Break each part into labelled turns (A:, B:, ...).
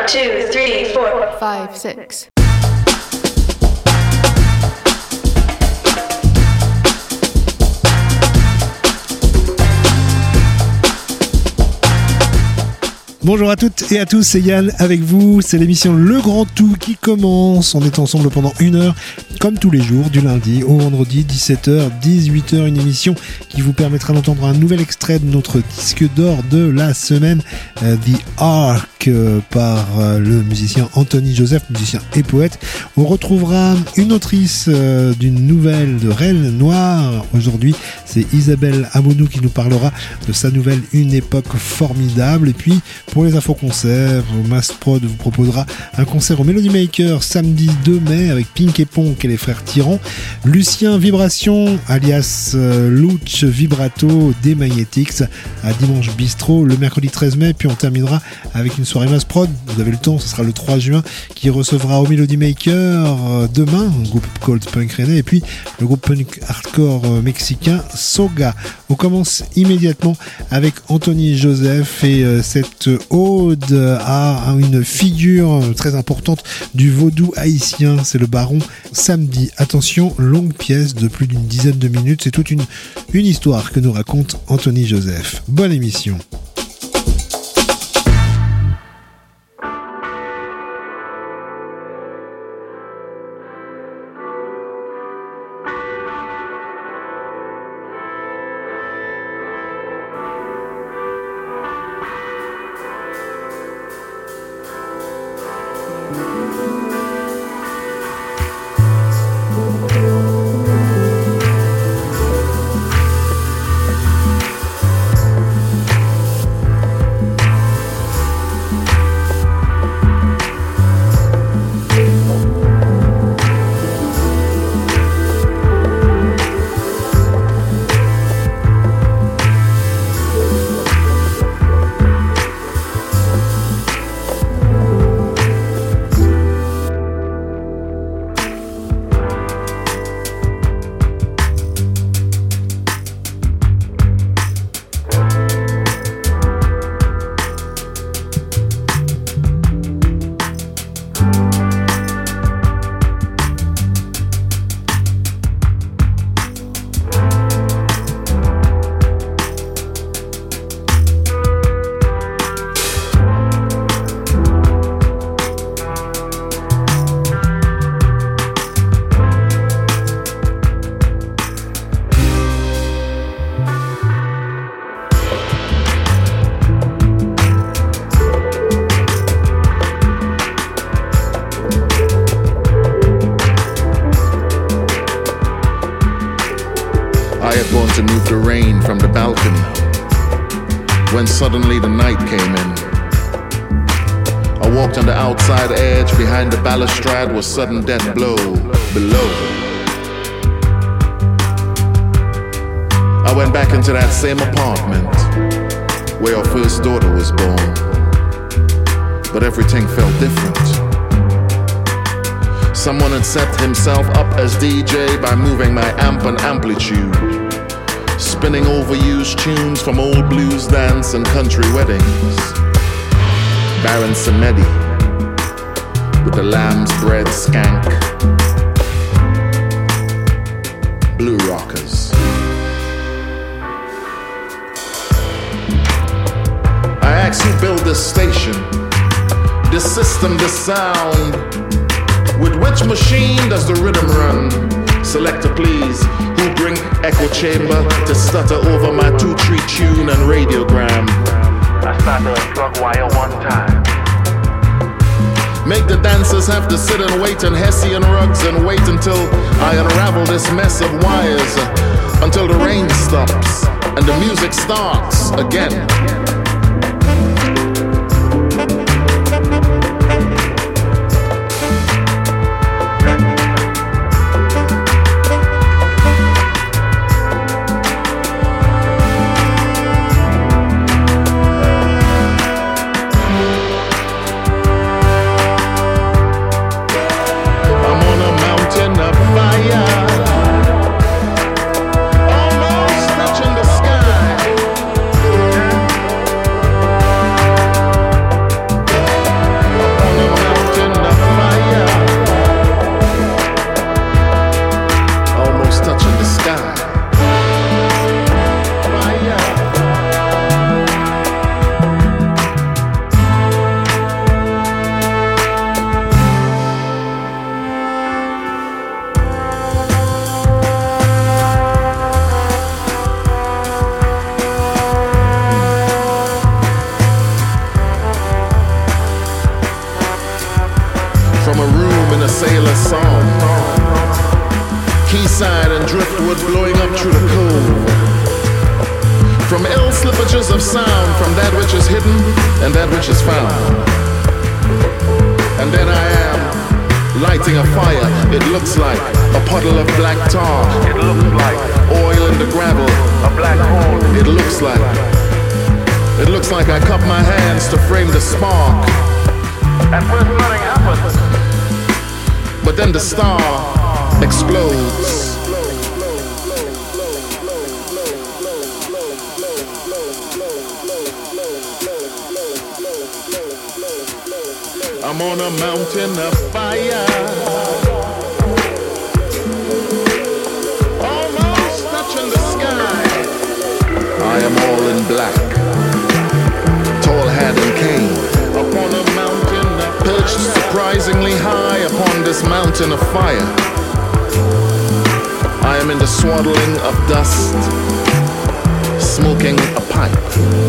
A: 2, 3, 4,
B: 5, 6.
C: Bonjour à toutes et à tous, c'est Yann avec vous, c'est l'émission Le Grand Tout qui commence. On est ensemble pendant 1 heure, comme tous les jours, du lundi au vendredi, 17h, 18h, une émission qui vous permettra d'entendre un nouvel extrait de notre disque d'or de la semaine, The Ark, par le musicien Anthony Joseph, musicien et poète. On retrouvera une autrice d'une nouvelle de Reine Noire. Aujourd'hui, c'est Isabelle Amonou qui nous parlera de sa nouvelle Une époque formidable. Et puis, pour les infos-concerts, Massprod vous proposera un concert au Melody Maker samedi 2 mai avec Pink et Ponk et les frères Tyran. Lucien Vibration, alias Luch Vibrato des Magnetics, à Dimanche Bistrot le mercredi 13 mai. Puis on terminera avec une soirée Massprod. Vous avez le temps, ce sera le 3 juin, qui recevra au Melody Maker demain un groupe Cold Punk Rennais et puis le groupe punk hardcore mexicain Soga. On commence immédiatement avec Anthony Joseph et cette ode à une figure très importante du vaudou haïtien, c'est le baron Samedi. Attention, longue pièce de plus d'une dizaine de minutes, c'est toute une histoire que nous raconte Anthony Joseph. Bonne émission.
D: Suddenly the night came in. I walked on the outside edge. Behind the balustrade was sudden death blow below. I went back into that same apartment where our first daughter was born. But everything felt different. Someone had set himself up as DJ by moving my amp and amplitude, spinning overused tunes from old blues dance and country weddings. Baron Samedi with the lamb's bread skank. Blue Rockers. I asked who built this station, this system, this sound. With which machine does the rhythm run? Selector please, who bring echo chamber to stutter over my 2-3 tune and radiogram.
E: I started a plug wire one time.
D: Make the dancers have to sit and wait in Hessian rugs and wait until I unravel this mess of wires, until the rain stops and the music starts again. from a room in a sailor's song. Quayside and driftwood blowing up through the cove. From ill slippages of sound, from that which is hidden and that which is found. And then I am lighting a fire. It looks like a puddle of black tar.
E: It looks like
D: oil in the gravel.
E: a black hole.
D: It looks like I cup my hands to frame the spark.
E: At first nothing happens.
D: But then the star explodes. I'm on a mountain of fire, almost touching the sky. I am all in black, tall hat and cane. Upon a mountain, perched surprisingly high upon this mountain of fire. I am in the swaddling of dust, smoking a pipe.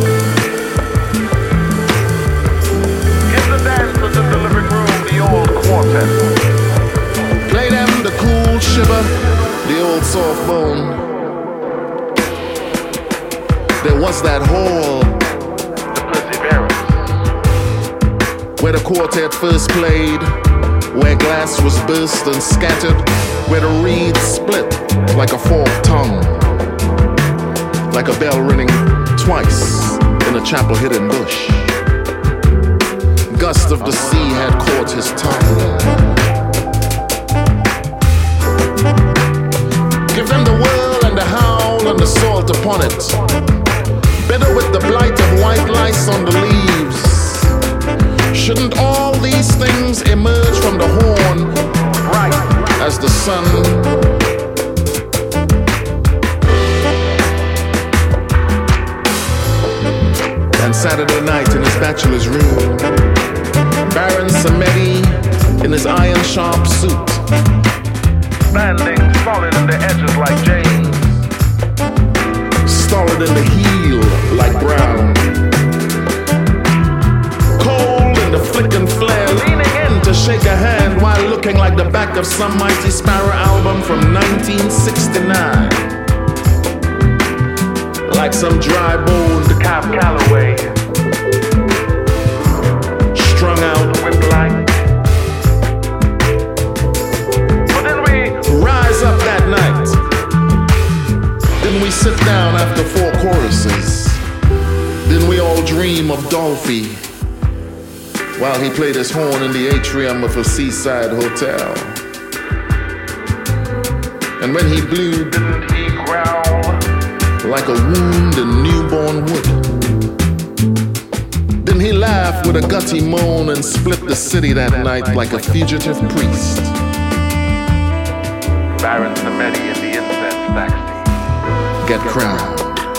E: In the living room, the old quartet.
D: Play them the cool shiver, the old soft bone. There was that hall,
E: The Perseverance.
D: where the quartet first played, where glass was burst and scattered, where the reeds split like a forked tongue, like a bell ringing twice in a chapel hidden bush. Gust of the sea had caught his tongue. Give them the whirl and the howl and the salt upon it. Better with the blight of white lice on the leaves. Shouldn't all these things emerge from the horn bright as the sun? And Saturday night in his bachelor's room, Baron Samedi in his iron-sharp suit,
E: Standing solid in the edges like James.
D: stolid in the heel like Brown, cold in the flick and flare, leaning in to shake a hand while looking like the back of some Mighty Sparrow album from 1969. Like some dry-boned
E: Cap Calloway.
D: strung out
E: Whip-like. But then we
D: rise up that night. Then we sit down after 4 choruses. Then we all dream of Dolphy while he played his horn in the atrium of a seaside hotel. And when he blew
E: didn't he growl.
D: like a wound in newborn wood, then he laughed with a gutty moan and split the city that night like a fugitive priest.
E: Baron Samedi in the incense taxi.
D: Get crowned.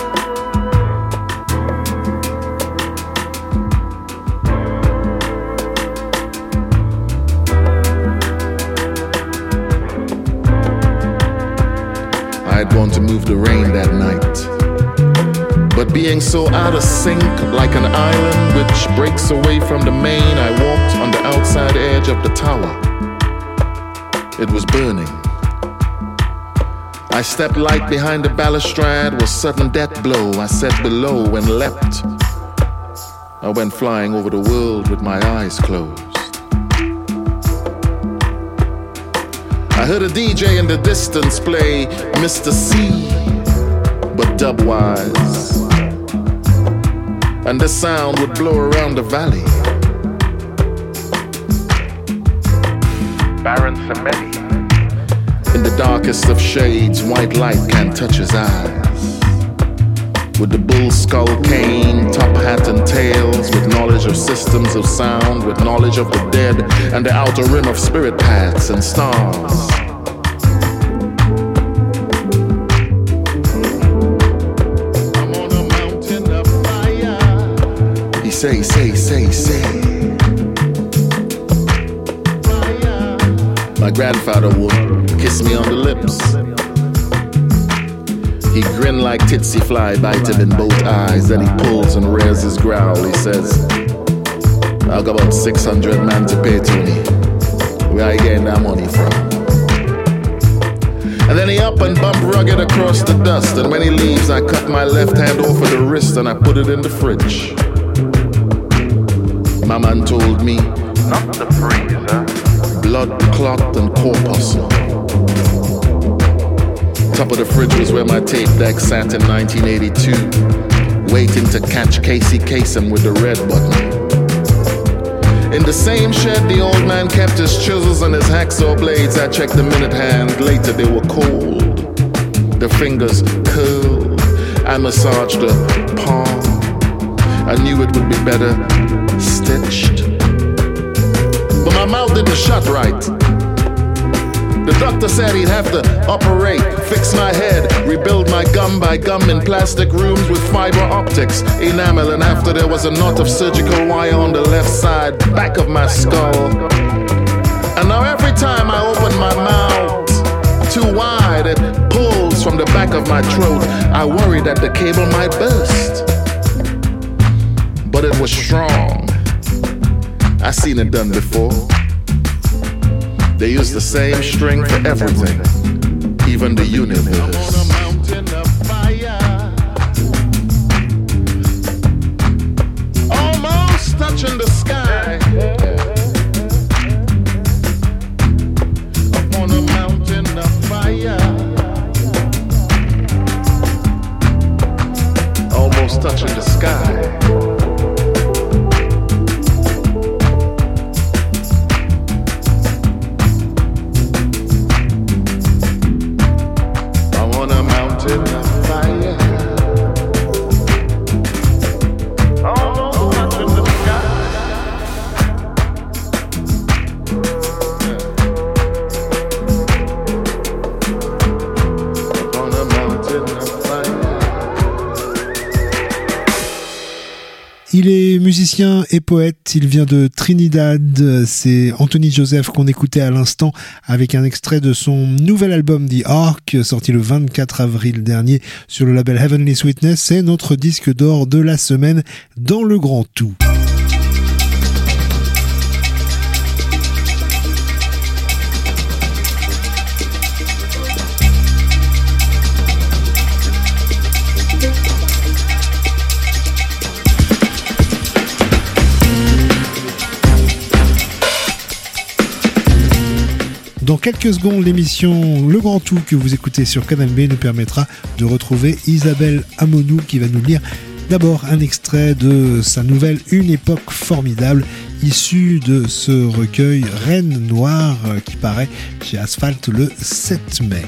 D: I had gone to move the rain that night, but being so out of sync, like an island which breaks away from the main, I walked on the outside edge of the tower. It was burning. I stepped light behind the balustrade, was sudden death blow. I sat below and leapt. I went flying over the world with my eyes closed. I heard a DJ in the distance play Mr. C, but dub-wise. And the sound would blow around the valley.
E: Baron Samedi.
D: In the darkest of shades, white light can't touch his eyes. With the bull skull cane, top hat and tails, with knowledge of systems of sound, with knowledge of the dead, and the outer rim of spirit paths and stars. I'm on a mountain of fire. He say. My grandfather would kiss me on the lips. He grinned like Titsy Fly, bite him in both eyes. Then he pulls and rears his growl. He says, I've got about 600 men to pay, Tony. where I gain that money from. And then he up and bump rugged across the dust. And when he leaves, I cut my left hand off at the wrist and I put it in the fridge. My man told me,
E: Not the freezer.
D: blood clot and corpuscle. Top of the fridge was where my tape deck sat in 1982, waiting to catch Casey Kasem with the red button. In the same shed, the old man kept his chisels and his hacksaw blades. I checked the minute hand, later they were cold. The fingers curled, I massaged the palm. I knew it would be better stitched, but my mouth didn't shut right. The doctor said he'd have to operate, fix my head, rebuild my gum by gum in plastic rooms with fiber optics, enamel, and after there was a knot of surgical wire on the left side, back of my skull. And now every time I open my mouth too wide, it pulls from the back of my throat. I worry that the cable might burst, but it was strong. I seen it done before. They use the same string for everything, even the universe. I'm on a mountain of fire, almost touching the sky. Up on a mountain of fire, almost touching the sky.
C: Il est musicien et poète, il vient de Trinidad, c'est Anthony Joseph qu'on écoutait à l'instant avec un extrait de son nouvel album The Ark, sorti le 24 avril dernier sur le label Heavenly Sweetness. C'est notre disque d'or de la semaine dans le Grand Tout. Dans quelques secondes, l'émission Le Grand Tout que vous écoutez sur Canal B nous permettra de retrouver Isabelle Amonou qui va nous lire d'abord un extrait de sa nouvelle Une époque formidable, issue de ce recueil Reine Noire qui paraît chez Asphalt le 7 mai.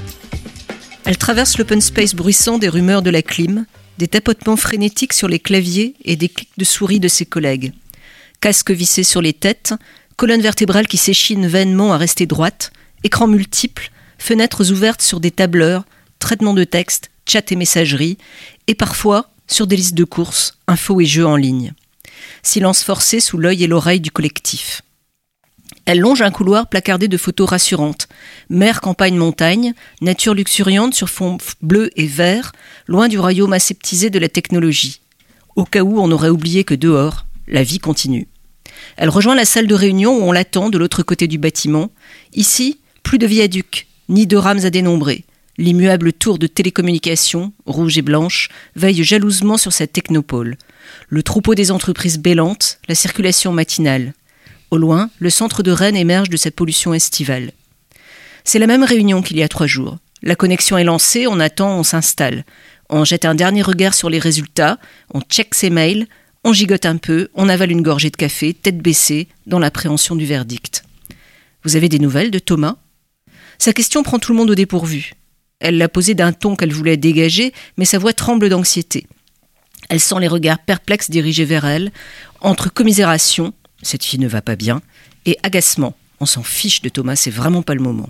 B: Elle traverse l'open space bruissant des rumeurs de la clim, des tapotements frénétiques sur les claviers et des clics de souris de ses collègues. Casques vissés sur les têtes, colonne vertébrale qui s'échine vainement à rester droite, écrans multiples, fenêtres ouvertes sur des tableurs, traitement de texte, chat et messagerie, et parfois sur des listes de courses, infos et jeux en ligne. Silence forcé sous l'œil et l'oreille du collectif. Elle longe un couloir placardé de photos rassurantes. Mer, campagne, montagne, nature luxuriante sur fond bleu et vert, loin du royaume aseptisé de la technologie. Au cas où on aurait oublié que dehors, la vie continue. Elle rejoint la salle de réunion où on l'attend de l'autre côté du bâtiment. Ici, plus de viaducs, ni de rames à dénombrer. L'immuable tour de télécommunications, rouge et blanche, veille jalousement sur sa technopole. Le troupeau des entreprises bêlantes, la circulation matinale. Au loin, le centre de Rennes émerge de sa pollution estivale. C'est la même réunion qu'il y a 3 jours. La connexion est lancée, on attend, on s'installe. On jette un dernier regard sur les résultats, on check ses mails, on gigote un peu, on avale une gorgée de café, tête baissée, dans l'appréhension du verdict. Vous avez des nouvelles de Thomas ? Sa question prend tout le monde au dépourvu. Elle l'a posée d'un ton qu'elle voulait dégager, mais sa voix tremble d'anxiété. Elle sent les regards perplexes dirigés vers elle, entre commisération, cette fille ne va pas bien, et agacement. On s'en fiche de Thomas, c'est vraiment pas le moment.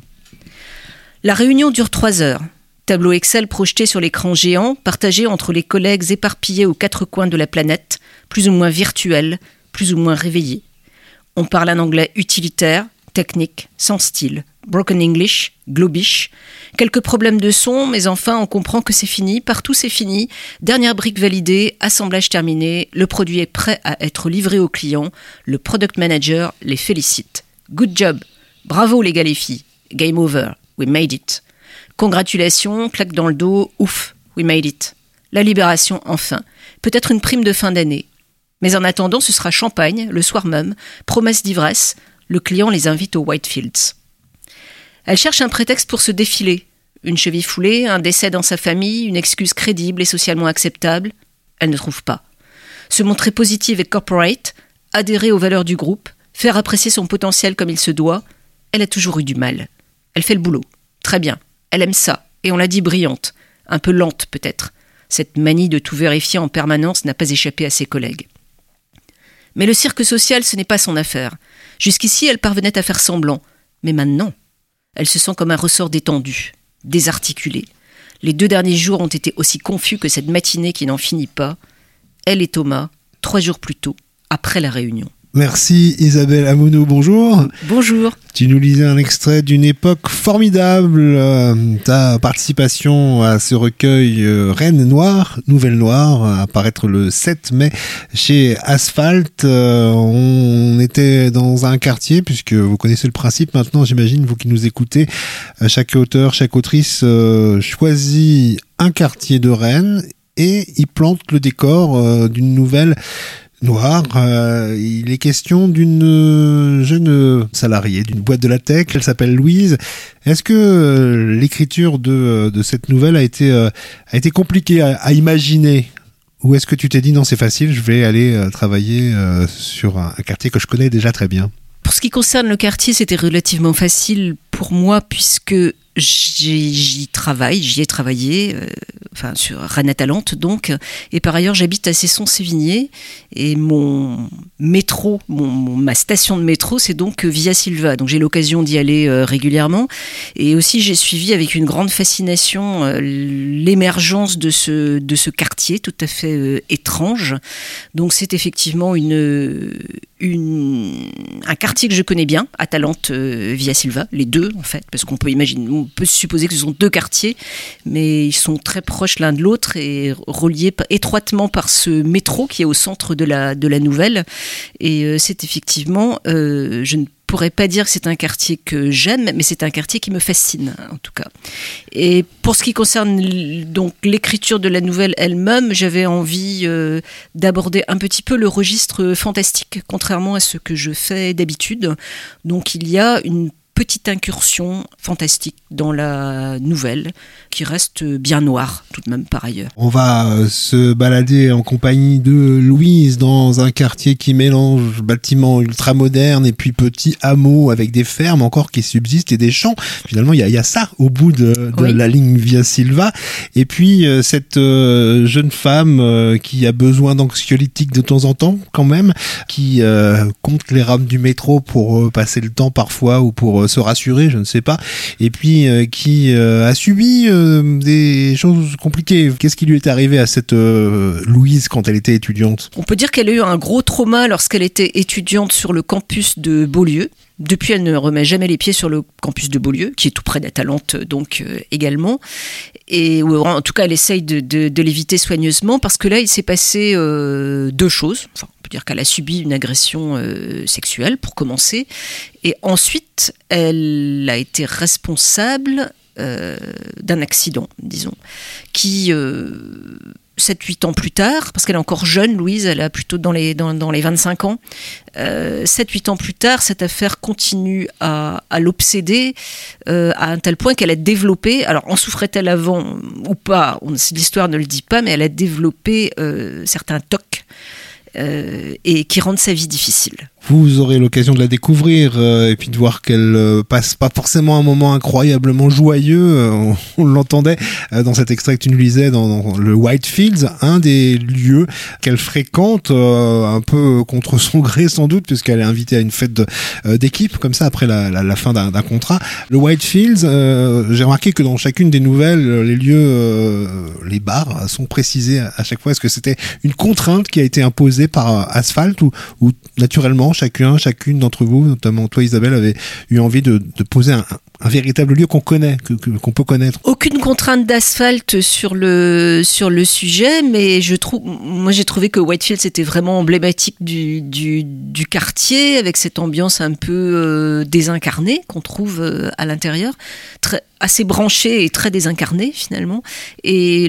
B: La réunion dure 3 heures. Tableau Excel projeté sur l'écran géant, partagé entre les collègues éparpillés aux 4 coins de la planète, plus ou moins virtuels, plus ou moins réveillés. On parle un anglais utilitaire, technique, sans style, broken English, globish, quelques problèmes de son, mais enfin on comprend que c'est fini, partout c'est fini, dernière brique validée, assemblage terminé, le produit est prêt à être livré au client, le product manager les félicite. Good job, Bravo les gars les filles. Game over. We made it. Congratulations, claque dans le dos. Ouf, we made it. La libération enfin. Peut-être une prime de fin d'année. Mais en attendant, ce sera champagne, le soir même, promesse d'ivresse. Le client les invite aux Whitefields. Elle cherche un prétexte pour se défiler. Une cheville foulée, un décès dans sa famille, une excuse crédible et socialement acceptable. Elle ne trouve pas. Se montrer positive et corporate, adhérer aux valeurs du groupe, faire apprécier son potentiel comme il se doit, elle a toujours eu du mal. Elle fait le boulot. Très bien. Elle aime ça. Et on l'a dit brillante. Un peu lente peut-être. Cette manie de tout vérifier en permanence n'a pas échappé à ses collègues. Mais le cirque social, ce n'est pas son affaire. Jusqu'ici, elle parvenait à faire semblant. Mais maintenant, elle se sent comme un ressort détendu, désarticulé. Les 2 derniers jours ont été aussi confus que cette matinée qui n'en finit pas. Elle et Thomas, 3 jours plus tôt, après la réunion.
C: Merci Isabelle Amounou, bonjour.
B: Bonjour.
C: Tu nous lisais un extrait d'une époque formidable, ta participation à ce recueil Reine Noire, Nouvelle Noire, à paraître le 7 mai chez Asphalt. On était dans un quartier, puisque vous connaissez le principe maintenant, j'imagine, vous qui nous écoutez, chaque auteur, chaque autrice choisit un quartier de Rennes et il plante le décor d'une nouvelle noire. Il est question d'une jeune salariée d'une boîte de la tech. Elle s'appelle Louise. Est-ce que l'écriture de cette nouvelle a été compliquée à imaginer? Ou est-ce que tu t'es dit non, c'est facile, je vais aller travailler sur un quartier que je connais déjà très bien?
B: Pour ce qui concerne le quartier, c'était relativement facile pour moi puisque j'y ai travaillé, sur Rennes Atalante donc, et par ailleurs j'habite à Cesson-Sévigné et mon métro, ma station de métro c'est donc Via Silva, donc j'ai l'occasion d'y aller régulièrement et aussi j'ai suivi avec une grande fascination l'émergence de ce quartier tout à fait étrange, donc c'est effectivement un quartier que je connais bien, Atalante Via Silva, les deux en fait, parce qu'on peut supposer que ce sont 2 quartiers, mais ils sont très proches l'un de l'autre et reliés étroitement par ce métro qui est au centre de la nouvelle. Et c'est effectivement, je ne pourrais pas dire que c'est un quartier que j'aime, mais c'est un quartier qui me fascine en tout cas. Et pour ce qui concerne donc l'écriture de la nouvelle elle-même, j'avais envie d'aborder un petit peu le registre fantastique, contrairement à ce que je fais d'habitude. Donc il y a une petite incursion fantastique dans la nouvelle qui reste bien noire tout de même par ailleurs.
C: On va se balader en compagnie de Louise dans un quartier qui mélange bâtiments ultra-modernes et puis petits hameaux avec des fermes encore qui subsistent et des champs. Finalement, il y a ça au bout de oui. La ligne Via Silva. Et puis cette jeune femme qui a besoin d'anxiolytiques de temps en temps quand même, qui compte les rames du métro pour passer le temps parfois ou pour se rassurer, je ne sais pas, et puis qui a subi des choses compliquées. Qu'est-ce qui lui est arrivé à cette Louise quand elle était étudiante? On
B: peut dire qu'elle a eu un gros trauma lorsqu'elle était étudiante sur le campus de Beaulieu. Depuis, elle ne remet jamais les pieds sur le campus de Beaulieu, qui est tout près d'Atalante, donc également. Et en tout cas, elle essaye de l'éviter soigneusement, parce que là, il s'est passé 2 choses. Enfin, on peut dire qu'elle a subi une agression sexuelle, pour commencer. Et ensuite, elle a été responsable d'un accident, disons, qui... 7-8 ans plus tard, parce qu'elle est encore jeune, Louise, elle a plutôt dans les 25 ans, 7-8 ans plus tard, cette affaire continue à l'obséder à un tel point qu'elle a développé, alors en souffrait-elle avant ou pas, l'histoire ne le dit pas, mais elle a développé certains TOC et qui rendent sa vie difficile.
C: Vous aurez l'occasion de la découvrir et puis de voir qu'elle passe pas forcément un moment incroyablement joyeux. On l'entendait dans cet extrait que tu nous lisais dans le Whitefields, un des lieux qu'elle fréquente un peu contre son gré sans doute, puisqu'elle est invitée à une fête d'équipe comme ça après la fin d'un contrat. Le Whitefields, j'ai remarqué que dans chacune des nouvelles, les lieux, les bars sont précisés à chaque fois. Est-ce que c'était une contrainte qui a été imposée par Asphalt ou naturellement chacune d'entre vous, notamment toi Isabelle, avait eu envie de poser un véritable lieu qu'on connaît, qu'on peut connaître.
B: Aucune contrainte d'asphalte sur le sujet, mais moi j'ai trouvé que Whitefield c'était vraiment emblématique du quartier, avec cette ambiance un peu désincarnée qu'on trouve à l'intérieur, assez branchée et très désincarnée finalement. Et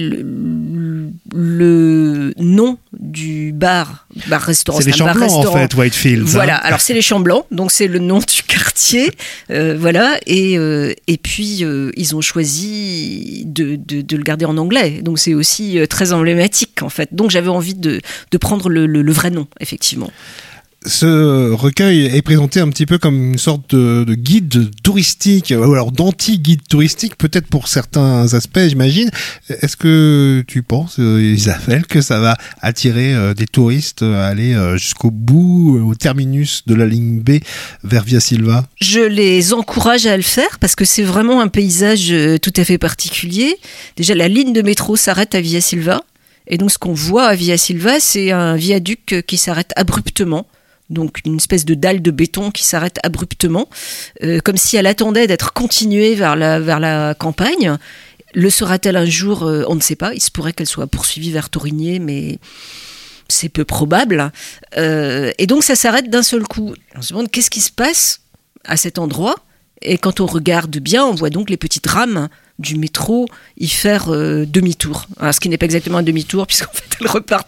B: le nom du bar-restaurant,
C: c'est les Champs Blancs en fait, Whitefield.
B: Voilà, alors c'est les Champs Blancs, donc c'est le nom du quartier, voilà. Et puis ils ont choisi de le garder en anglais, donc c'est aussi très emblématique en fait. Donc j'avais envie de prendre le vrai nom, effectivement.
C: Ce recueil est présenté un petit peu comme une sorte de guide touristique, ou alors d'anti-guide touristique, peut-être pour certains aspects, j'imagine. Est-ce que tu penses, Isabelle, que ça va attirer des touristes à aller jusqu'au bout, au terminus de la ligne B vers Via Silva ?
B: Je les encourage à le faire parce que c'est vraiment un paysage tout à fait particulier. Déjà, la ligne de métro s'arrête à Via Silva. Et donc, ce qu'on voit à Via Silva, c'est un viaduc qui s'arrête abruptement. Donc une espèce de dalle de béton qui s'arrête abruptement, comme si elle attendait d'être continuée vers la campagne. Le sera-t-elle un jour ? On ne sait pas. Il se pourrait qu'elle soit poursuivie vers Thorigné, mais c'est peu probable. Et donc ça s'arrête d'un seul coup. On se demande qu'est-ce qui se passe à cet endroit. Et quand on regarde bien, on voit donc les petites rames du métro y faire demi-tour. Alors, ce qui n'est pas exactement un demi-tour, puisqu'en fait, elles repartent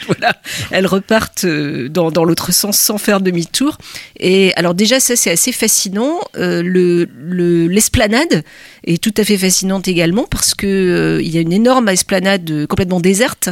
B: dans l'autre sens sans faire demi-tour. Et alors déjà, ça, c'est assez fascinant. L'esplanade est tout à fait fascinante également, parce que il y a une énorme esplanade complètement déserte,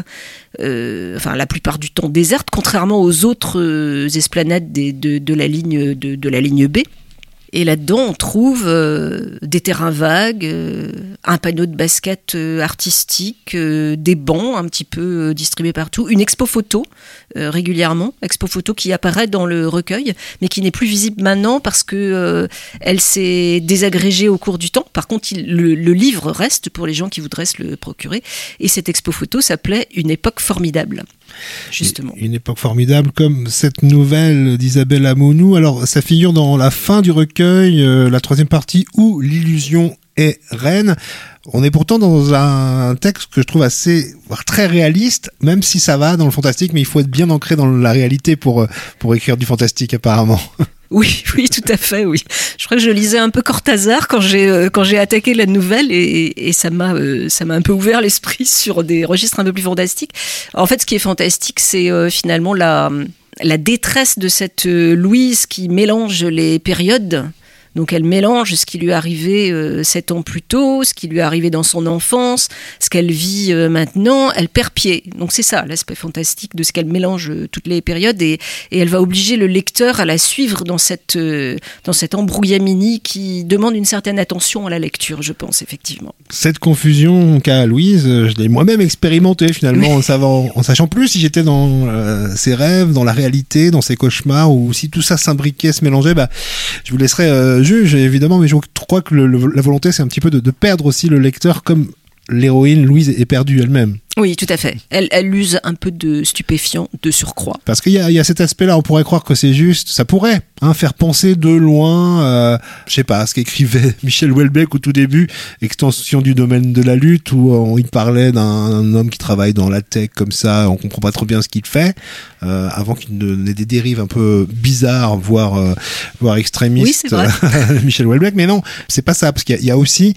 B: la plupart du temps déserte, contrairement aux autres esplanades de la ligne de la ligne B. Et là-dedans, on trouve des terrains vagues, un panneau de basket artistique, des bancs un petit peu distribués partout, une expo photo régulièrement, expo photo qui apparaît dans le recueil, mais qui n'est plus visible maintenant parce que elle s'est désagrégée au cours du temps. Par contre, le livre reste pour les gens qui voudraient se le procurer. Et cette expo photo s'appelait « Une époque formidable ». Justement.
C: Une époque formidable, comme cette nouvelle d'Isabelle Amonou. Alors, ça figure dans la fin du recueil, la troisième partie, où l'illusion est reine. On est pourtant dans un texte que je trouve voire très réaliste, même si ça va dans le fantastique, mais il faut être bien ancré dans la réalité pour écrire du fantastique, apparemment.
B: Oui, tout à fait, oui. Je crois que je lisais un peu Cortázar quand j'ai attaqué la nouvelle et ça m'a un peu ouvert l'esprit sur des registres un peu plus fantastiques. En fait, ce qui est fantastique, c'est finalement la détresse de cette Louise qui mélange les périodes. Donc elle mélange ce qui lui est arrivé 7 ans plus tôt, ce qui lui est arrivé dans son enfance, ce qu'elle vit maintenant, elle perd pied. Donc c'est ça l'aspect fantastique de ce qu'elle mélange toutes les périodes et elle va obliger le lecteur à la suivre dans cette embrouillamini qui demande une certaine attention à la lecture, je pense, effectivement.
C: Cette confusion qu'a Louise, je l'ai moi-même expérimentée finalement en sachant plus si j'étais dans ses rêves, dans la réalité, dans ses cauchemars, ou si tout ça s'imbriquait, se mélangeait, je vous laisserai juge évidemment, mais je crois que la volonté c'est un petit peu de perdre aussi le lecteur comme l'héroïne Louise est perdue elle-même.
B: Oui, tout à fait. Elle use un peu de stupéfiant de surcroît.
C: Parce qu'il y a cet aspect-là, on pourrait croire que c'est juste, ça pourrait faire penser de loin, je sais pas, ce qu'écrivait Michel Houellebecq au tout début, extension du domaine de la lutte, où il parlait d'un homme qui travaille dans la tech comme ça, on comprend pas trop bien ce qu'il fait, avant qu'il n'ait des dérives un peu bizarres, voire extrémistes.
B: Oui, c'est vrai.
C: Michel Houellebecq, mais non, c'est pas ça, parce qu'il y a aussi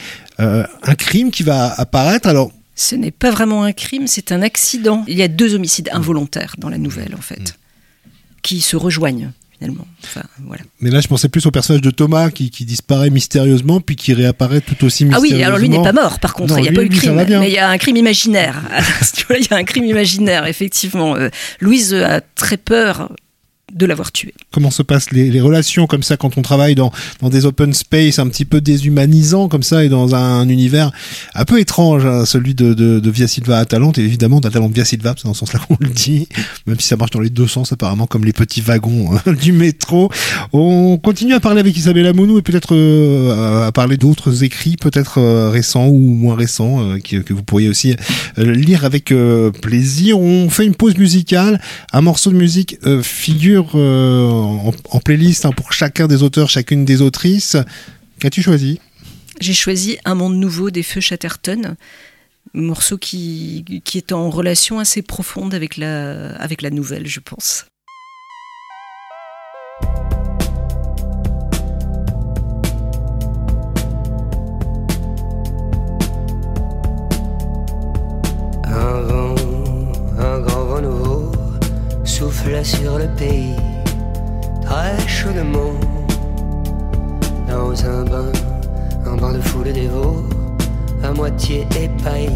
C: un crime qui va apparaître. Alors,
B: ce n'est pas vraiment un crime, c'est un accident. Il y a 2 homicides involontaires dans la nouvelle, en fait, qui se rejoignent, finalement. Enfin, voilà.
C: Mais là, je pensais plus au personnage de Thomas qui disparaît mystérieusement, puis qui réapparaît tout aussi mystérieusement.
B: Ah oui, alors lui n'est pas mort, par contre. Il n'y a pas eu de crime, mais il y a un crime imaginaire. Il y a un crime imaginaire, effectivement. Louise a très peur de l'avoir tué.
C: Comment se passent les relations comme ça quand on travaille dans des open space un petit peu déshumanisants comme ça et dans un univers un peu étrange, celui de Via Silva Atalante, et évidemment d'Atalante Via Silva, c'est dans ce sens-là qu'on le dit, même si ça marche dans les deux sens apparemment, comme les petits wagons du métro. On continue à parler avec Isabelle Amonou et peut-être à parler d'autres écrits, peut-être récents ou moins récents, que vous pourriez aussi lire avec plaisir. On fait une pause musicale, un morceau de musique figure en playlist pour chacun des auteurs, chacune des autrices. Qu'as-tu choisi ?
B: J'ai choisi Un monde nouveau des Feux Chatterton, un morceau qui est en relation assez profonde avec la nouvelle, je pense.
F: Un grand vent nouveau souffle sur le pays, très chaudement, dans un bain de foule dévot, à moitié épaillis.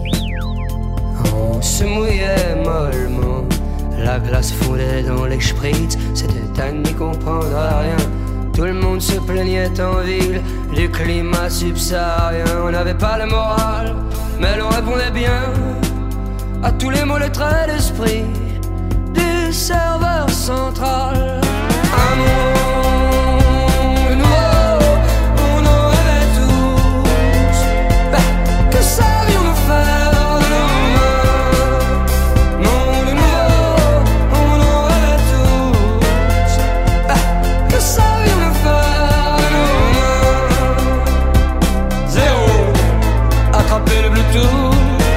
F: On se mouillait mollement, la glace fondait dans les spritz, c'était à n'y comprendre à rien. Tout le monde se plaignait en ville du climat subsaharien. On n'avait pas le moral, mais l'on répondait bien à tous les mots, les traits d'esprit du serveur central. Un monde nouveau, on en rêvait tous. Que savions-nous faire de nos mains? Monde nouveau, on en rêvait tous. Que savions-nous faire de nos mains? Zéro, attraper le Bluetooth.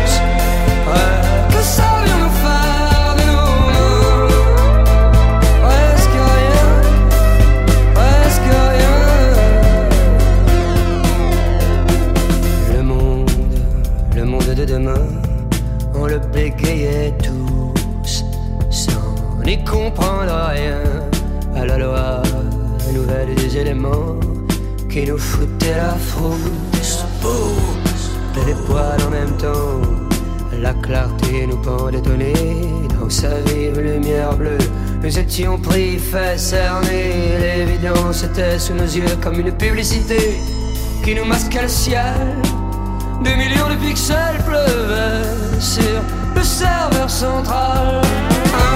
F: On le bégayait tous, sans n'y comprendre rien à la loi nouvelle des éléments qui nous foutaient la frousse. Et les poils en même temps, la clarté nous pendait au nez. Dans sa vive lumière bleue, nous étions pris, fait cerner. L'évidence était sous nos yeux comme une publicité qui nous masquait le ciel. Des millions de pixels pleuvaient sur le serveur central. Un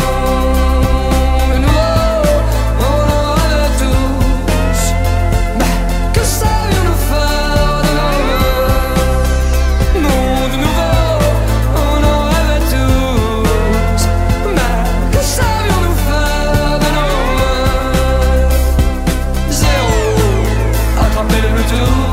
F: monde nouveau, on en rêvait tous. Que savions-nous faire de nos mains? Monde nouveau, on en rêvait tous. Que savions-nous faire de nos mains? Zéro, attraper le Bluetooth.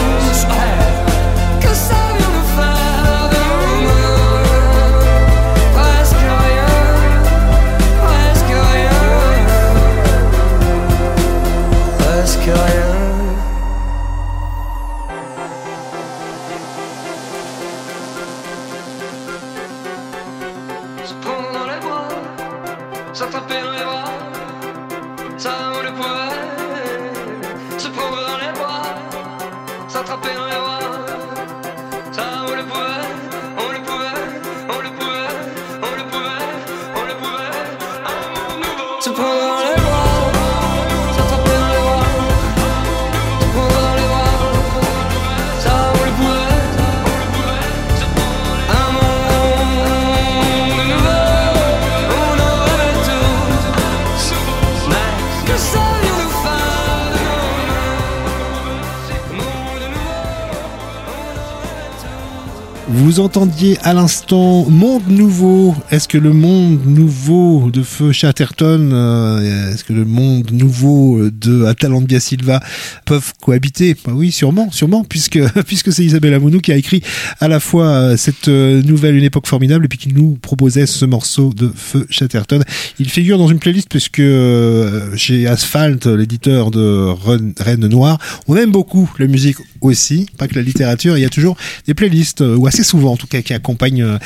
C: Vous entendiez à l'instant Monde Nouveau. Est-ce que le monde nouveau de Feu Chatterton, est-ce que le monde nouveau de Atalambia Silva peuvent cohabiter? Bah oui, sûrement, puisque c'est Isabelle Amounou qui a écrit à la fois cette nouvelle Une époque formidable et puis qui nous proposait ce morceau de Feu Chatterton. Il figure dans une playlist puisque chez Asphalt, l'éditeur de Reine Noire, on aime beaucoup la musique aussi, pas que la littérature. Il y a toujours des playlists, ou assez souvent en tout cas, qui accompagnent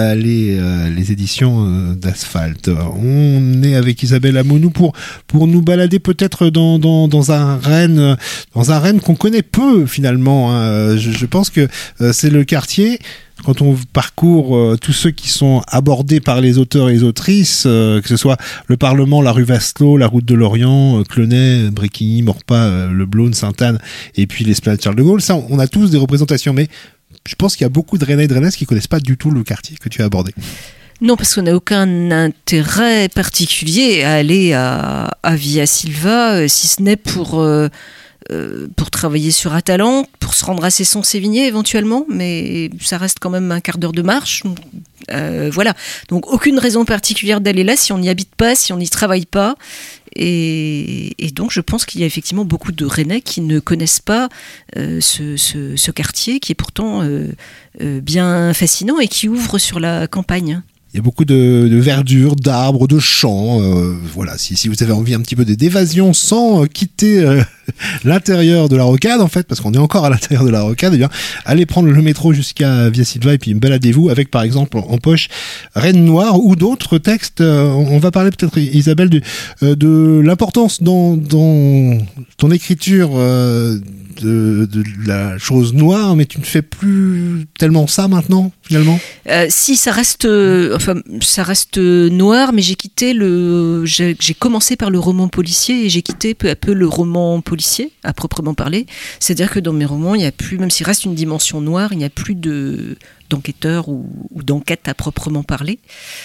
C: les éditions d'Asphalt. On est avec Isabelle Amounou pour nous balader peut-être dans un Rennes qu'on connaît peu finalement. Hein. Je pense que c'est le quartier. Quand on parcourt tous ceux qui sont abordés par les auteurs et les autrices, que ce soit le Parlement, la rue Vasselot, la route de l'Orient, Clenay, Bréquigny, Maurepas, Le Blône, Sainte-Anne, et puis l'Esplanade Charles de Gaulle, ça, on a tous des représentations, mais je pense qu'il y a beaucoup de Rennais et de Rennaises qui connaissent pas du tout le quartier que tu as abordé.
B: Non, parce qu'on n'a aucun intérêt particulier à aller à Via Silva, si ce n'est pour travailler sur Atalante, pour se rendre à Cesson-Sévigné éventuellement, mais ça reste quand même un quart d'heure de marche. Voilà. Donc aucune raison particulière d'aller là si on n'y habite pas, si on n'y travaille pas. Et donc je pense qu'il y a effectivement beaucoup de Rennais qui ne connaissent pas ce quartier qui est pourtant bien fascinant et qui ouvre sur la campagne.
C: Il y a beaucoup de verdure, d'arbres, de champs. Voilà, si vous avez envie un petit peu d'évasion sans quitter l'intérieur de la rocade, en fait, parce qu'on est encore à l'intérieur de la rocade, eh bien, allez prendre le métro jusqu'à Via Silva et puis baladez-vous avec, par exemple, en poche Reine Noire ou d'autres textes. On va parler peut-être, Isabelle, de l'importance dans ton écriture de la chose noire, mais tu ne fais plus tellement ça maintenant, finalement.
B: Si, ça reste noir, mais j'ai commencé par le roman policier et j'ai quitté peu à peu le roman policier, à proprement parler. C'est-à-dire que dans mes romans, il n'y a plus, même s'il reste une dimension noire, il n'y a plus d'enquêteur ou d'enquête à proprement parler.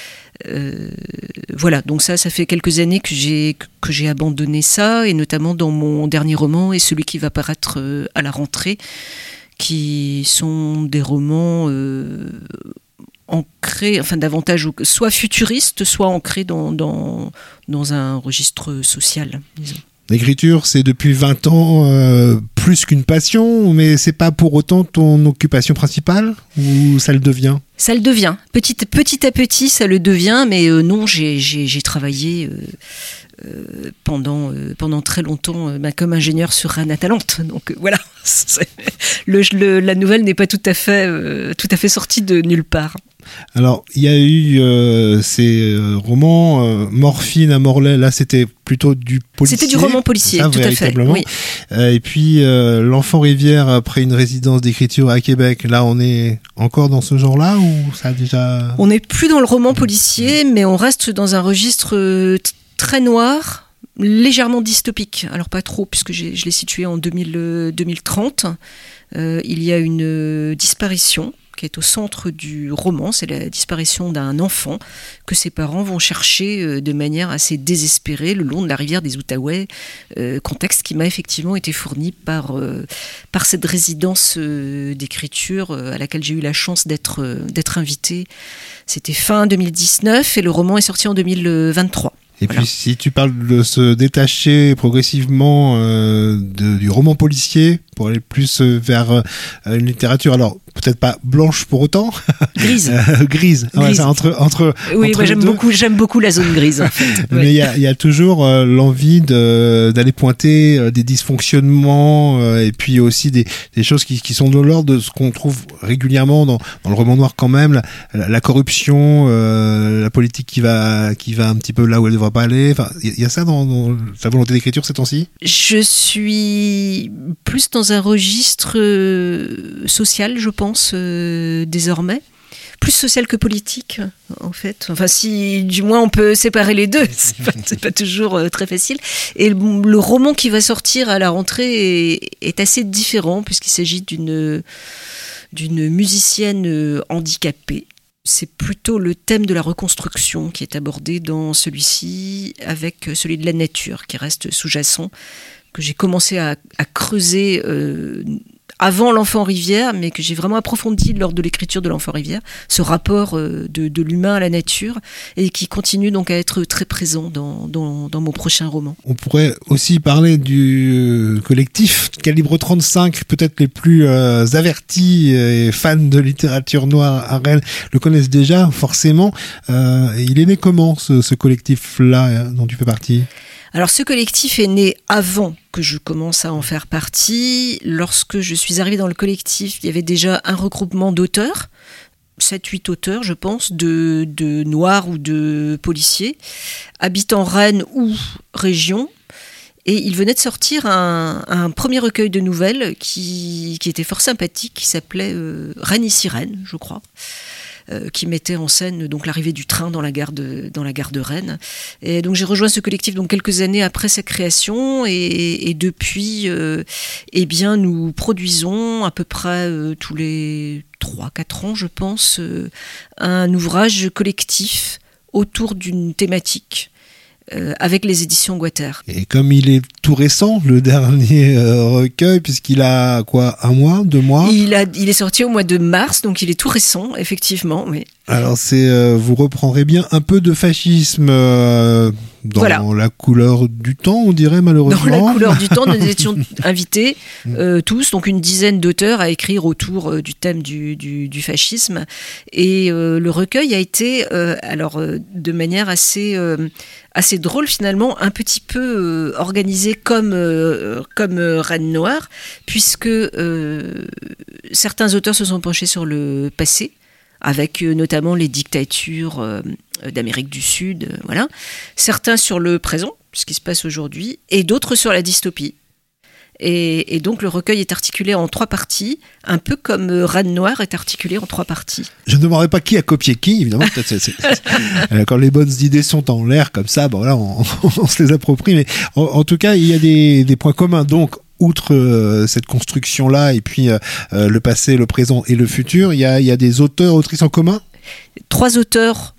B: Voilà, donc ça fait quelques années que j'ai abandonné ça, et notamment dans mon dernier roman et celui qui va paraître à la rentrée, qui sont des romans ancrés, enfin davantage soit futuristes, soit ancrés dans un registre social, disons.
C: L'écriture, c'est depuis 20 ans plus qu'une passion, mais c'est pas pour autant ton occupation principale, ou ça le devient ?
B: Ça le devient. Petit à petit, ça le devient, mais non, j'ai travaillé pendant très longtemps comme ingénieur sur Rennes Atalante. Donc voilà, la nouvelle n'est pas tout à fait sortie de nulle part.
C: Alors, il y a eu ces romans, Morphine à Morlaix, là c'était plutôt du policier.
B: C'était du roman policier, tout à fait. Oui.
C: Et puis, L'Enfant Rivière, après une résidence d'écriture à Québec, là on est encore dans ce genre-là, ou ça a déjà...
B: On n'est plus dans le roman policier, mais on reste dans un registre très noir, légèrement dystopique. Alors pas trop, puisque je l'ai situé en 2030. Il y a une disparition qui est au centre du roman, c'est la disparition d'un enfant que ses parents vont chercher de manière assez désespérée le long de la rivière des Outaouais, contexte qui m'a effectivement été fourni par cette résidence d'écriture à laquelle j'ai eu la chance d'être invitée. C'était fin 2019 et le roman est sorti en 2023.
C: Et voilà. Puis si tu parles de se détacher progressivement du roman policier pour aller plus vers une littérature, alors peut-être pas blanche pour autant,
B: grise.
C: Grise. Ouais, ça, entre
B: oui,
C: entre
B: moi j'aime beaucoup la zone grise en fait. Ouais.
C: Mais il y a toujours l'envie d'aller pointer des dysfonctionnements et puis aussi des choses qui sont de l'ordre de ce qu'on trouve régulièrement dans le roman noir quand même, la corruption, la politique qui va un petit peu là où elle devrait pas aller. Enfin, il y a ça dans sa volonté d'écriture ces temps-ci.
B: Je suis plus dans un registre social, je pense, désormais. Plus social que politique, en fait. Enfin, si du moins on peut séparer les deux, c'est pas toujours très facile. Et le roman qui va sortir à la rentrée est assez différent, puisqu'il s'agit d'une musicienne handicapée. C'est plutôt le thème de la reconstruction qui est abordé dans celui-ci, avec celui de la nature qui reste sous-jacent, que j'ai commencé à creuser avant L'Enfant Rivière, mais que j'ai vraiment approfondi lors de l'écriture de L'Enfant Rivière, ce rapport de l'humain à la nature, et qui continue donc à être très présent dans mon prochain roman.
C: On pourrait aussi parler du collectif Calibre 35, peut-être les plus avertis et fans de littérature noire à Rennes le connaissent déjà, forcément. Il est né comment, ce collectif-là dont tu fais partie ?
B: Alors ce collectif est né avant que je commence à en faire partie. Lorsque je suis arrivée dans le collectif, il y avait déjà un regroupement d'auteurs, 7-8 auteurs je pense, de noirs ou de policiers, habitant Rennes ou région. Et il venait de sortir un premier recueil de nouvelles qui était fort sympathique, qui s'appelait Rennes et Sirène, je crois. Qui mettait en scène donc l'arrivée du train dans la gare de Rennes. Et donc j'ai rejoint ce collectif donc quelques années après sa création, et depuis eh bien nous produisons à peu près tous les 3-4 ans je pense un ouvrage collectif autour d'une thématique. Avec les éditions Guater.
C: Et comme il est tout récent, le dernier recueil, puisqu'il a quoi, 1 mois, 2 mois ?
B: Il est sorti au mois de mars, donc il est tout récent, effectivement. Oui.
C: Alors vous reprendrez bien un peu de fascisme dans
B: voilà.
C: la couleur du temps, on dirait malheureusement.
B: Dans la couleur du temps, nous étions invités tous, donc une dizaine d'auteurs à écrire autour du thème du fascisme. Et le recueil a été, de manière assez drôle finalement, un petit peu organisé comme Reine Noire, puisque certains auteurs se sont penchés sur le passé, avec notamment les dictatures d'Amérique du Sud, voilà. Certains sur le présent, ce qui se passe aujourd'hui, et d'autres sur la dystopie. Et donc le recueil est articulé en 3 parties, un peu comme Reine Noire est articulé en 3 parties.
C: Je ne demanderai pas qui a copié qui, évidemment. Quand les bonnes idées sont en l'air comme ça, bon là on se les approprie. Mais en tout cas, il y a des points communs. Donc, outre cette construction-là, et puis le passé, le présent et le futur, il y a des auteurs, autrices en commun ?
B: 3 auteurs,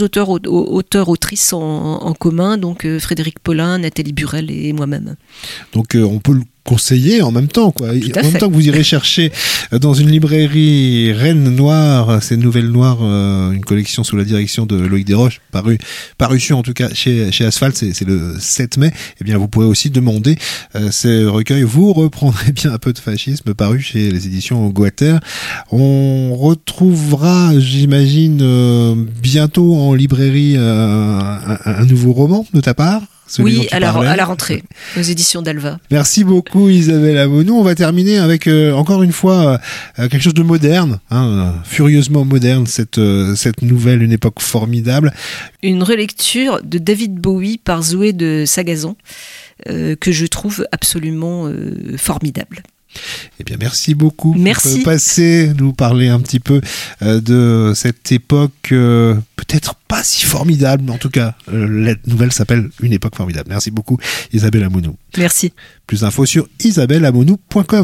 B: autrices en commun, donc Frédéric Paulin, Nathalie Burel et moi-même.
C: Donc on peut le conseiller en même temps, quoi. En même temps que vous irez chercher dans une librairie Reine Noire, c'est Nouvelle Noire, une collection sous la direction de Loïc Desroches, parution en tout cas chez Asphalt, c'est le 7 mai, eh bien vous pourrez aussi demander ces recueils. Vous reprendrez bien un peu de fascisme, paru chez les éditions Guater. On retrouvera, j'imagine, bientôt en librairie un nouveau roman de ta part.
B: Oui, à la rentrée, aux éditions d'Alva.
C: Merci beaucoup Isabelle Amonou. On va terminer avec encore une fois quelque chose de moderne, furieusement moderne, cette nouvelle, une époque formidable.
B: Une relecture de David Bowie par Zoé de Sagazan, que je trouve absolument formidable.
C: Eh bien, merci beaucoup.
B: Merci.
C: Passer, nous parler un petit peu de cette époque peut-être pas si formidable, mais en tout cas, la nouvelle s'appelle Une époque formidable. Merci beaucoup, Isabelle Amonou.
B: Merci.
C: Plus d'infos sur isabelleamonou.com.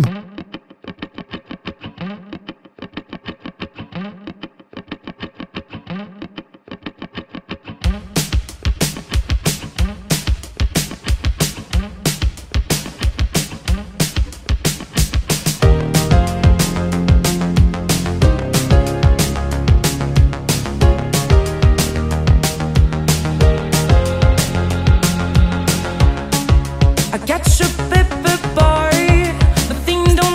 G: I catch a paper boy, but things don't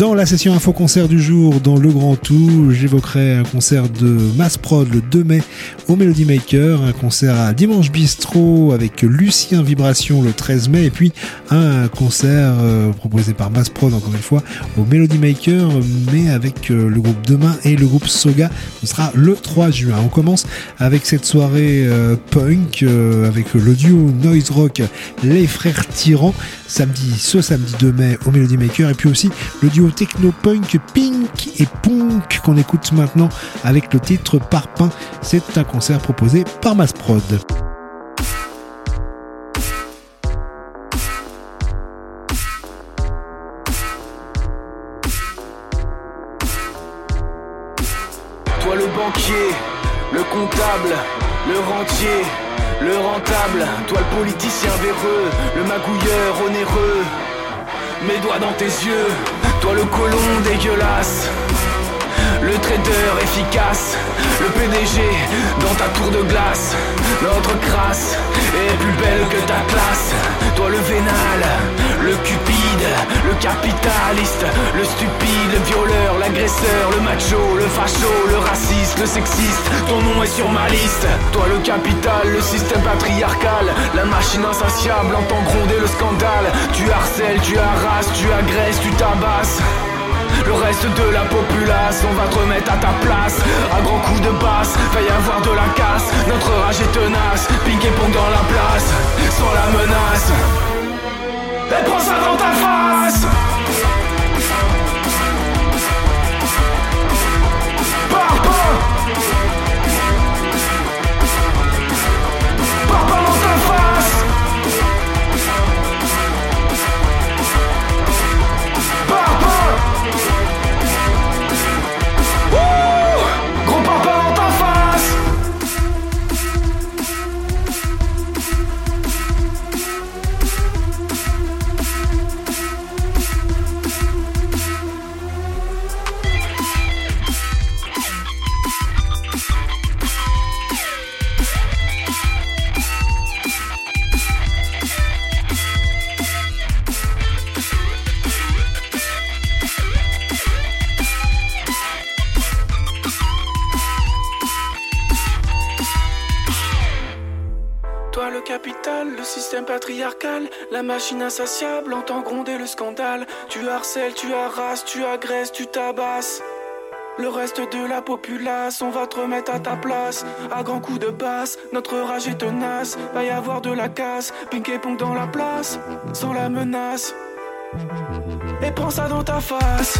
C: Dans la session info-concert du jour, dans le Grand Tout, j'évoquerai un concert de Massprod le 2 mai au Melody Maker, un concert à Dimanche Bistrot avec Lucien Vibration le 13 mai, et puis un concert proposé par Massprod encore une fois au Melody Maker, mais avec le groupe Demain et le groupe Soga. Ce sera le 3 juin. On commence avec cette soirée punk avec le duo noise rock Les Frères Tyrans, ce samedi 2 mai au Melody Maker, et puis aussi le duo techno-punk Pink et Punk qu'on écoute maintenant avec le titre Parpaing. C'est un concert proposé par Massprod.
G: Toi le banquier, le comptable, le rentier, le rentable, toi le politicien véreux, le magouilleur onéreux, mes doigts dans tes yeux, toi le colon dégueulasse, le trader efficace, le PDG dans ta tour de glace, notre crasse est plus belle que ta classe, toi le vénal, le cupide, le capitaliste, le stupide, le violeur, l'agresseur, le macho, le facho, le raciste, le sexiste, ton nom est sur ma liste. Toi le capital, le système patriarcal, la machine insatiable entend gronder le scandale. Tu harcèles, tu harasses, tu agresses, tu tabasses le reste de la populace. On va te remettre à ta place, à grands coups de basse, va y avoir de la casse. Notre rage est tenace, ping et pong dans la place, sans la menace. Et prends ça dans ta face. Parpaing. Parpaing dans ta face. Parpaing. Gros parpaing dans ta face. Toi le capital, le système patriarcal, la machine insatiable entend gronder le scandale. Tu harcèles, tu harasses, tu agresses, tu tabasses le reste de la populace. On va te remettre à ta place, à grands coups de basse. Notre rage est tenace, va y avoir de la casse. Ping et pong dans la place, sans la menace. Et prends ça dans ta face.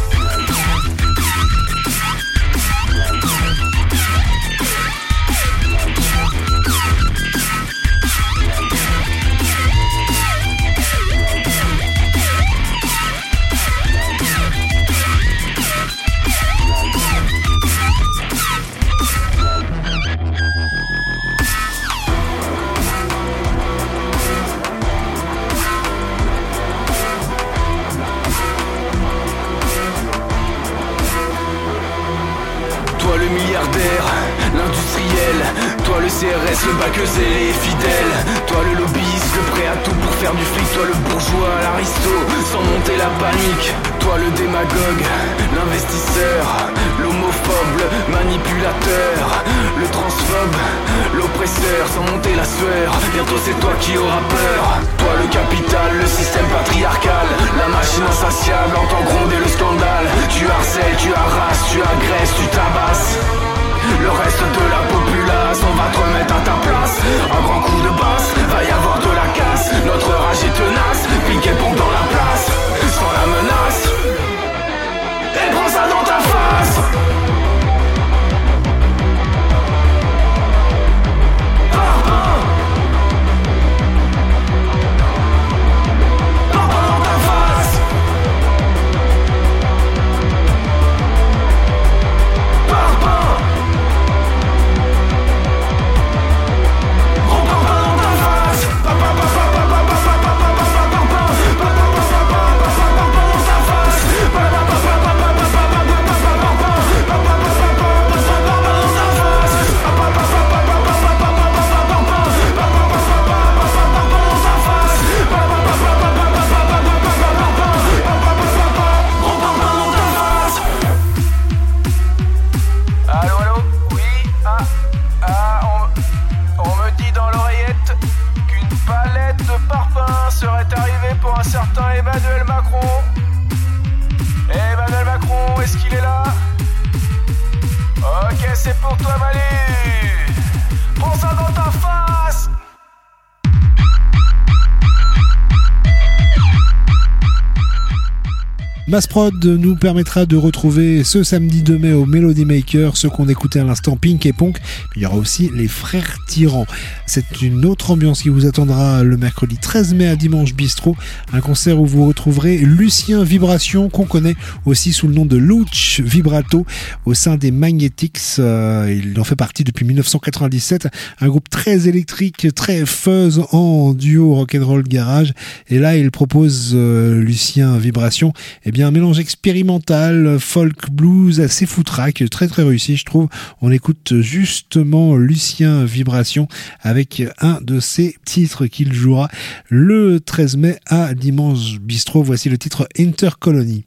G: Toi le milliardaire, l'industriel, toi le CRS, le baqueuse et les fidèles, toi le lobbyiste, le prêt à tout pour faire du fric, toi le bourgeois, l'aristo, sans monter la panique, toi le démagogue, l'investisseur, l'homophobe, le manipulateur, le transphobe, l'oppresseur, sans monter la sueur, bientôt c'est toi qui auras peur. Toi le capital, le système patriarcal, la machine insatiable entend gronder le scandale. Tu harcèles, tu harasses, tu agresses, tu tabasses le reste de la populace. On va te remettre à ta place, un grand coup de basse, va y avoir de la casse. Notre rage est tenace, ping et pong dans la place, sans la menace. Et prends ça dans ta face. Parpaing. un certain Emmanuel Macron. Emmanuel Macron, est-ce qu'il est là? Ok, c'est pour toi, Manu. Prends ça dans ta face.
C: Massprod nous permettra de retrouver ce samedi 2 mai au Melody Maker ce qu'on écoutait à l'instant, Pink et Ponk. Il y aura aussi les Frères Tyrans. C'est une autre ambiance qui vous attendra le mercredi 13 mai à Dimanche Bistrot, un concert où vous retrouverez Lucien Vibration, qu'on connaît aussi sous le nom de Luch Vibrato au sein des Magnetics. Il en fait partie depuis 1997, un groupe très électrique, très fuzz en duo rock'n'roll garage. Et là, il propose Lucien Vibration, un mélange expérimental, folk, blues, assez foutraque, très très réussi je trouve. On écoute justement Lucien Vibration avec un de ses titres qu'il jouera le 13 mai à Dimanche Bistrot. Voici le titre Intercolony.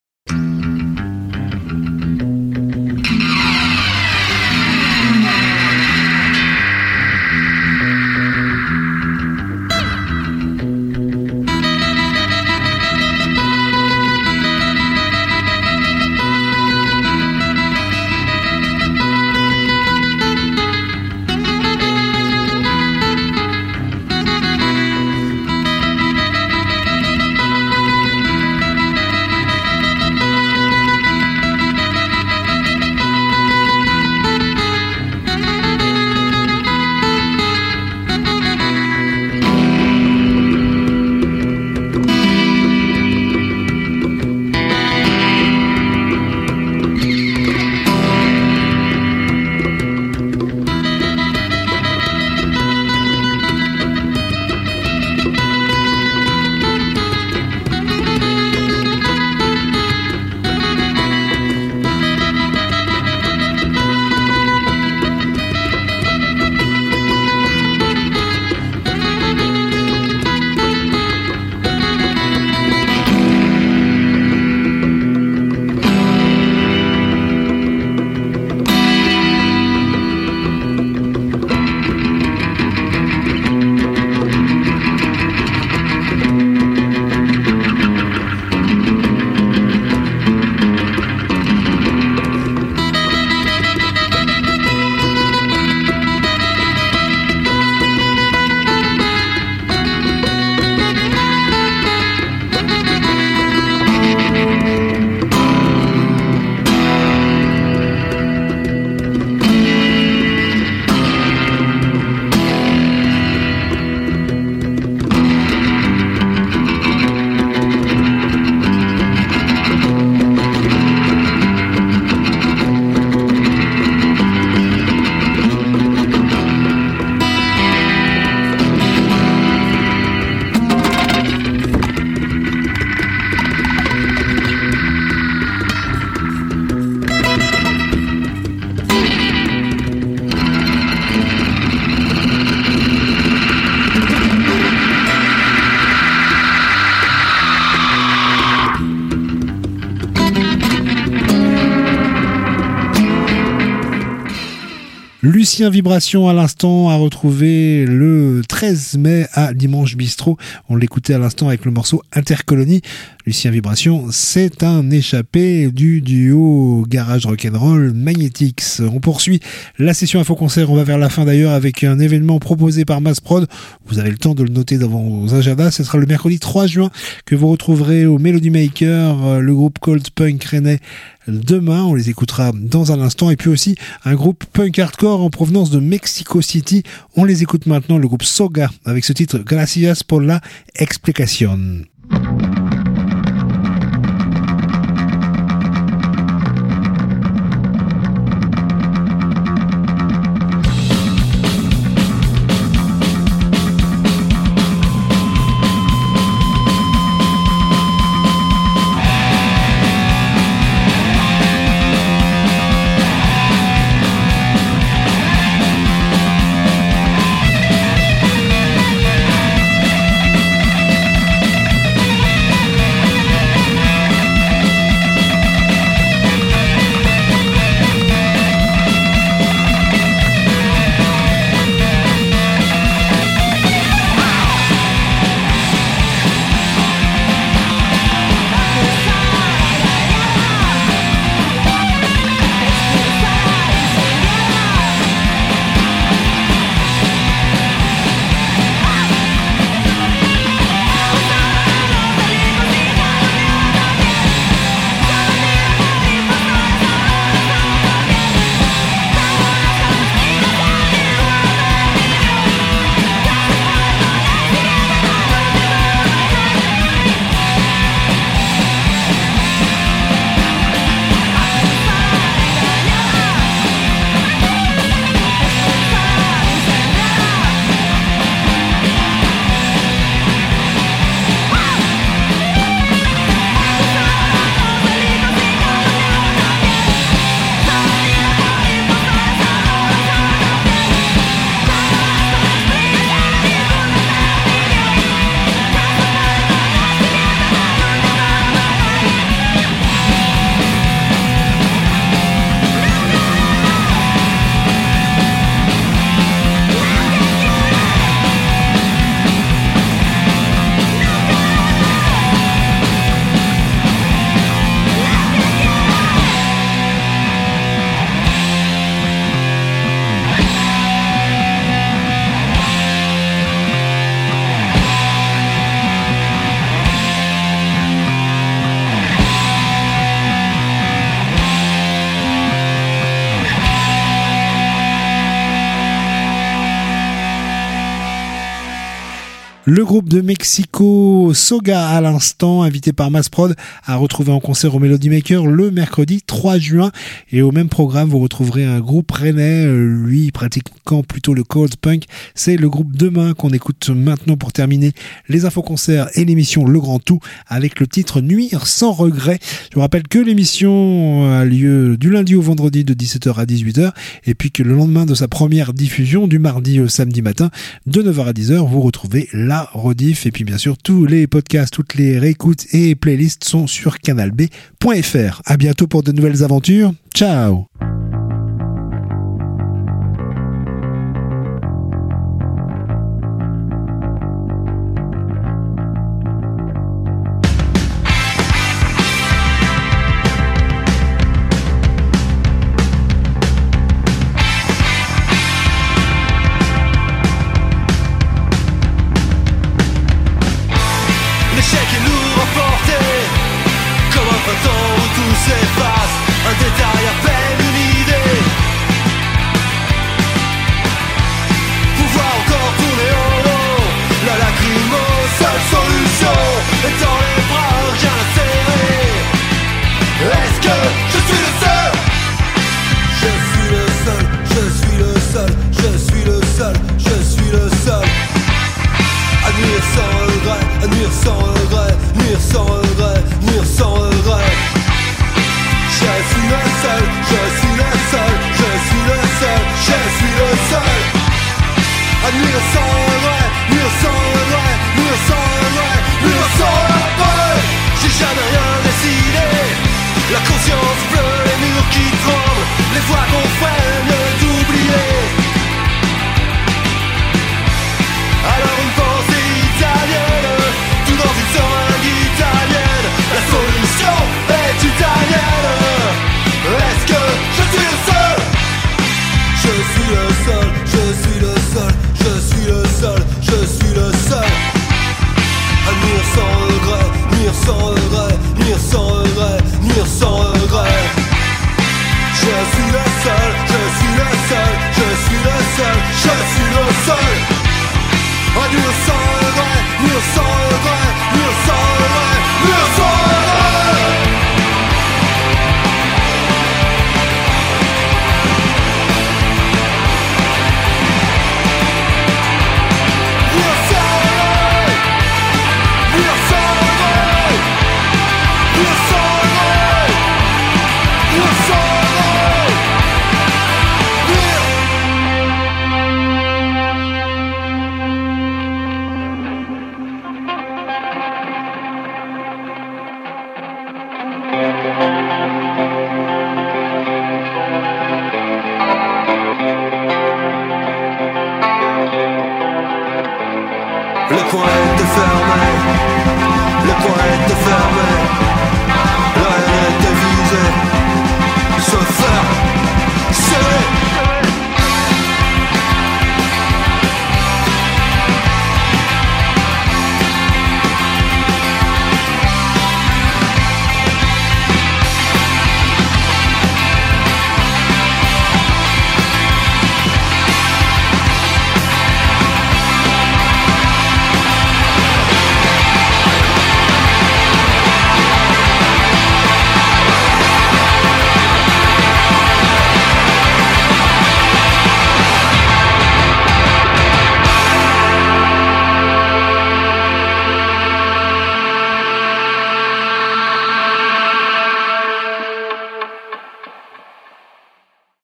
C: Lucien Vibration à l'instant à retrouver le 13 mai à Dimanche Bistrot. On l'écoutait à l'instant avec le morceau Intercolony. Lucien Vibration, c'est un échappé du duo garage rock'n'roll Magnetics. On poursuit la session info concert. On va vers la fin d'ailleurs avec un événement proposé par Massprod. Vous avez le temps de le noter dans vos agendas. Ce sera le mercredi 3 juin que vous retrouverez au Melody Maker le groupe Cold Punk Rennais. Demain, on les écoutera dans un instant. Et puis aussi un groupe punk hardcore en provenance de Mexico City. On les écoute maintenant, le groupe Soga, avec ce titre Gracias por la explicación. Le groupe de Mexico Soga à l'instant, invité par Massprod, à retrouver en concert au Melody Maker le mercredi 3 juin. Et au même programme, vous retrouverez un groupe rennais, lui pratiquant plutôt le cold punk. C'est le groupe Demain qu'on écoute maintenant pour terminer les infos concerts et l'émission Le Grand Tout avec le titre Nuire sans regret. Je vous rappelle que l'émission a lieu du lundi au vendredi de 17h à 18h et puis que le lendemain de sa première diffusion du mardi au samedi matin de 9h à 10h, vous retrouvez la rediff et puis bien sûr tous les podcasts, toutes les réécoutes et playlists sont sur canalb.fr. À bientôt pour de nouvelles aventures. Ciao.
H: L'échec est lourd à porter, comme un printemps où tout s'efface, un détail à peine une idée. Pouvoir encore tourner en rond, la lacrymo, seule solution, est dans les bras rien serrés. Est-ce que je suis le seul? Je suis le seul, je suis le seul, je suis le seul, je suis le seul. À nuire sans regret, à nuire sans regret, nuire sans regret, nuire sans regret. Je suis le seul, je suis le seul, je suis le seul, je suis le seul. À nuire sans regret, nuire sans regret, nuire sans regret, nuire sans regret. J'ai jamais rien décidé, la conscience pleure, les murs qui tremblent, les voix qu'on freine d'oublier. Alors une pensée italienne, tout dans une seringue italienne. La solution est italienne. Est-ce que je suis le seul? Je suis le seul, je suis le seul, je suis le seul, je suis le seul. À nuire sans regret, nuire sans regret, nuire sans regret, nuire sans regret. Je suis le seul, je suis le seul, je suis le seul, je suis le seul. À nuire sans regret, nuire sans regret, nuire sans regret, nuire sans regret. Nuire sans regret, nuire sans regret, nuire sans regret, nuire sans regret. Le coin